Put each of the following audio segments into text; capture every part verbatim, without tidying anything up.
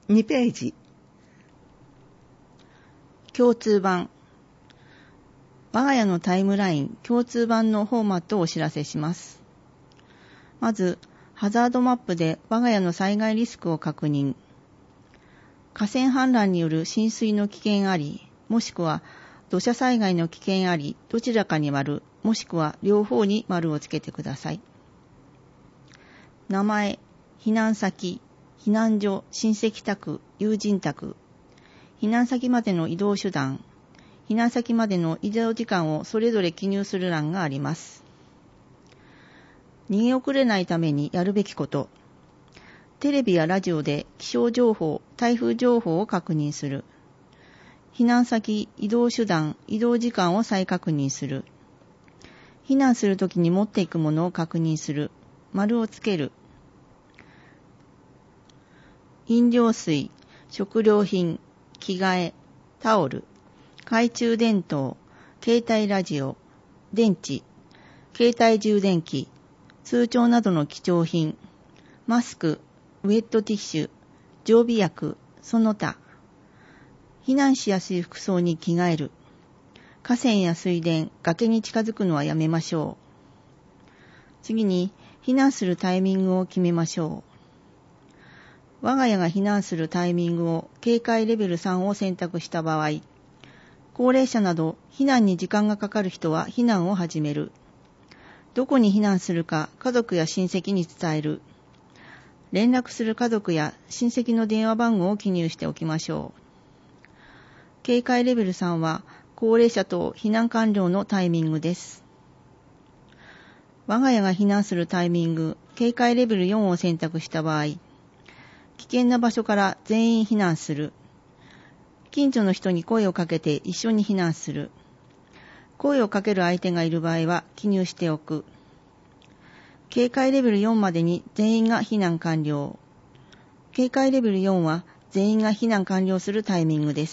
にページ。共通版。我が家のタイムライン共通版のフォーマットをお知らせします。まず、ハザードマップで我が家の災害リスクを確認。河川氾濫による浸水の危険あり、もしくは土砂災害の危険あり、どちらかに丸、もしくは両方に丸をつけてください。名前、避難先、避難所、親戚宅、友人宅、避難先までの移動手段、避難先までの移動時間をそれぞれ記入する欄があります。逃げ遅れないためにやるべきこと。テレビやラジオで気象情報、台風情報を確認する。避難先、移動手段、移動時間を再確認する。避難するときに持っていくものを確認する。丸をつける。飲料水、食料品、着替え、タオル、懐中電灯、携帯ラジオ、電池、携帯充電器、通帳などの貴重品、マスク、ウェットティッシュ、常備薬、その他。避難しやすい服装に着替える。河川や水田、崖に近づくのはやめましょう。次に、避難するタイミングを決めましょう。我が家が避難するタイミングを警戒レベルさんを選択した場合、高齢者など避難に時間がかかる人は避難を始める。どこに避難するか家族や親戚に伝える。連絡する家族や親戚の電話番号を記入しておきましょう。警戒レベルさんは高齢者等避難完了のタイミングです。我が家が避難するタイミング、警戒レベルよんを選択した場合、危険な場所から全員避難する。近所の人に声をかけて一緒に避難する。声をかける相手がいる場合は記入しておく。警戒レベルよんまでに全員が避難完了。警戒レベルよんは全員が避難完了するタイミングです。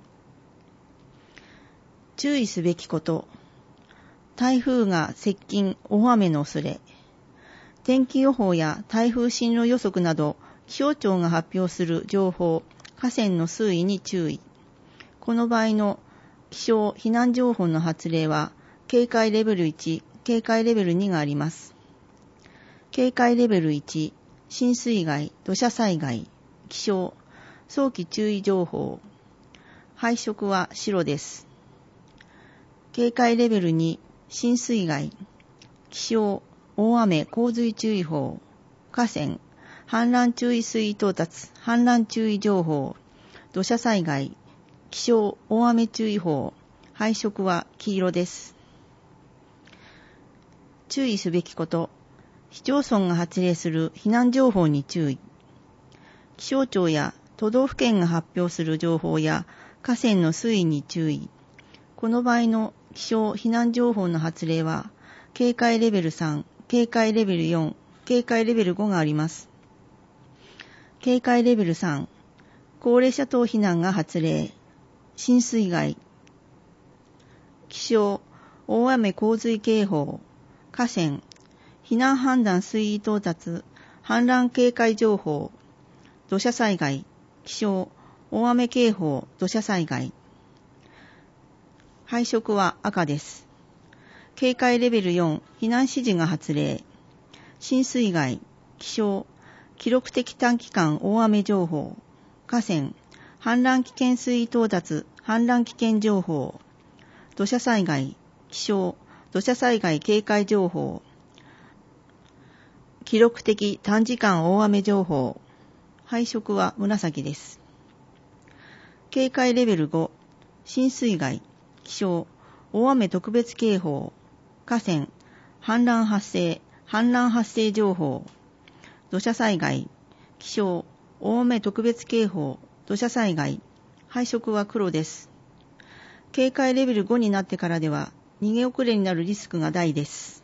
注意すべきこと。台風が接近、大雨の恐れ。天気予報や台風進路予測など気象庁が発表する情報、河川の水位に注意。この場合の気象避難情報の発令は警戒レベルいち、警戒レベルにがあります。警戒レベルいち、浸水害、土砂災害、気象、早期注意情報。配色は白です。警戒レベルに、浸水害、気象、大雨洪水注意報、河川、氾濫注意水位到達、氾濫注意情報、土砂災害、気象、大雨注意報。配色は黄色です。注意すべきこと。市町村が発令する避難情報に注意。気象庁や都道府県が発表する情報や河川の水位に注意。この場合の気象避難情報の発令は警戒レベルさん、警戒レベルよん、警戒レベルごがあります。警戒レベルさん、高齢者等避難が発令。浸水害、気象、大雨洪水警報、河川、避難判断水位到達、氾濫警戒情報、土砂災害、気象、大雨警報、土砂災害。配色は赤です。警戒レベルよん、避難指示が発令。浸水害、気象、記録的短期間大雨情報、河川、氾濫危険水位到達、氾濫危険情報、土砂災害、気象、土砂災害警戒情報、記録的短時間大雨情報。配色は紫です。警戒レベルご、浸水害、気象、大雨特別警報、河川、氾濫発生、氾濫発生情報、土砂災害、気象、大雨特別警報、土砂災害。配色は黒です。警戒レベルごになってからでは逃げ遅れになるリスクが大です。